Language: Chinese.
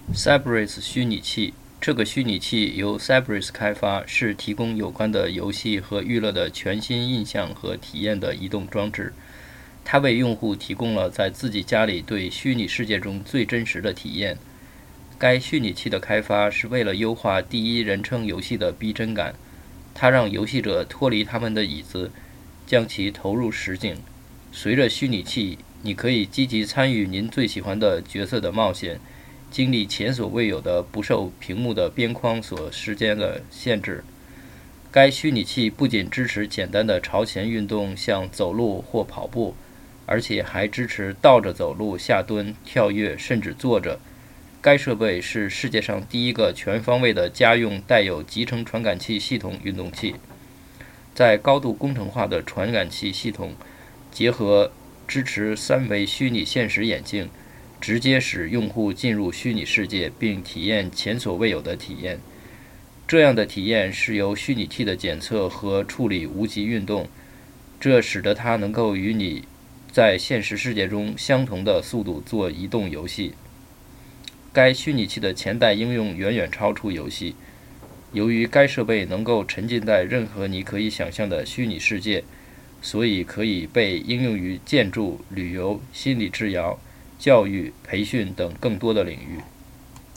Cybris 虚拟器，这个虚拟器由 Cybris 开发，是提供有关的游戏和娱乐的全新印象和体验的移动装置。它为用户提供了在自己家里对虚拟世界中最真实的体验。该虚拟器的开发是为了优化第一人称游戏的逼真感，它让游戏者脱离他们的椅子，将其投入实景。随着虚拟器，你可以积极参与您最喜欢的角色的冒险，经历前所未有的不受屏幕的边框所时间的限制。该虚拟器不仅支持简单的朝前运动，像走路或跑步，而且还支持倒着走路、下蹲、跳跃，甚至坐着。该设备是世界上第一个全方位的家用带有集成传感器系统运动器。在高度工程化的传感器系统结合支持三维虚拟现实眼镜，直接使用户进入虚拟世界并体验前所未有的体验。这样的体验是由虚拟器的检测和处理无极运动，这使得它能够与你在现实世界中相同的速度做移动游戏。该虚拟器的前代应用远远超出游戏。由于该设备能够沉浸在任何你可以想象的虚拟世界，所以可以被应用于建筑、旅游、心理治疗、教育、培训等更多的领域。